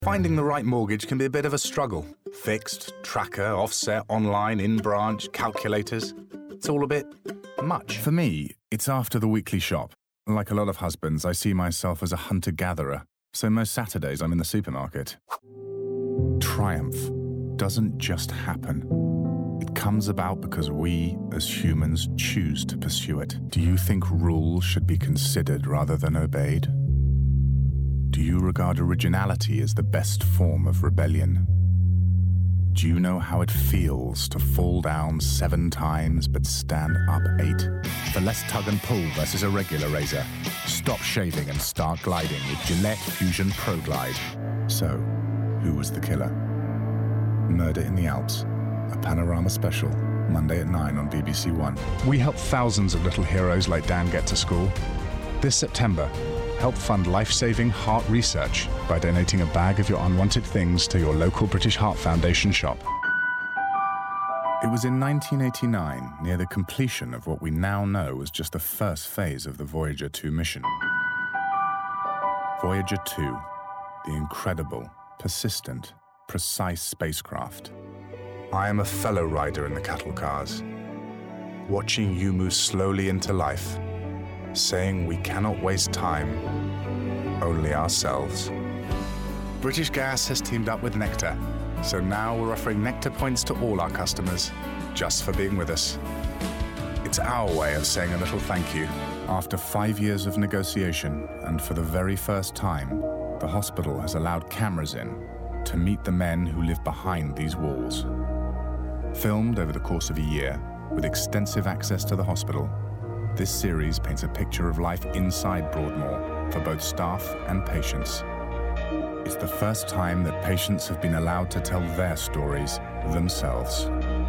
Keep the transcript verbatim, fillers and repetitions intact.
Finding the right mortgage can be a bit of a struggle. Fixed, tracker, offset, online, in-branch, calculators. It's all a bit much. For me, it's after the weekly shop. Like a lot of husbands, I see myself as a hunter-gatherer, so most Saturdays I'm in the supermarket. Triumph doesn't just happen. It comes about because we, as humans, choose to pursue it. Do you think rules should be considered rather than obeyed? Do you regard originality as the best form of rebellion? Do you know how it feels to fall down seven times but stand up eight? For less tug and pull versus a regular razor, stop shaving and start gliding with Gillette Fusion Pro Glide. So, who was the killer? Murder in the Alps, a panorama special, Monday at nine on B B C One. We help thousands of little heroes like Dan get to school. This September, help fund life-saving heart research by donating a bag of your unwanted things to your local British Heart Foundation shop. It was in nineteen eighty-nine, near the completion of what we now know was just the first phase of the Voyager two mission. Voyager two, the incredible, persistent, precise spacecraft. I am a fellow rider in the cattle cars, watching you move slowly into life, saying we cannot waste time, only ourselves. British Gas has teamed up with Nectar, so now we're offering Nectar points to all our customers, just for being with us. It's our way of saying a little thank you. After five years of negotiation, and for the very first time, the hospital has allowed cameras in to meet the men who live behind these walls. Filmed over the course of a year, with extensive access to the hospital, this series paints a picture of life inside Broadmoor for both staff and patients. It's the first time that patients have been allowed to tell their stories themselves.